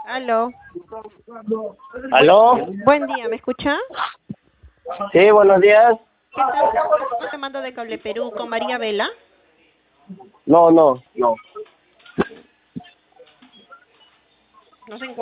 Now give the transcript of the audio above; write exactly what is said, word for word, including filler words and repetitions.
Aló. ¿Aló? Buen día, ¿me escucha? Sí, buenos días. ¿Qué tal? Estoy llamando de Cable Perú con María Vela. No, no, no. No se encuentra.